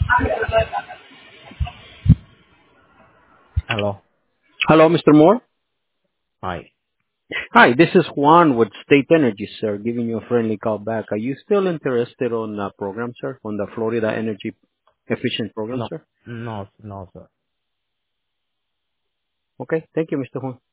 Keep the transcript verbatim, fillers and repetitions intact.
Hello. Hello, Mister Moore. Hi. Hi, this is Juan with State Energy, sir, giving you a friendly call back. Are you still interested on the program, sir, on the Florida Energy Efficient Program, No, sir? no, no, sir. Okay, thank you, Mister Juan.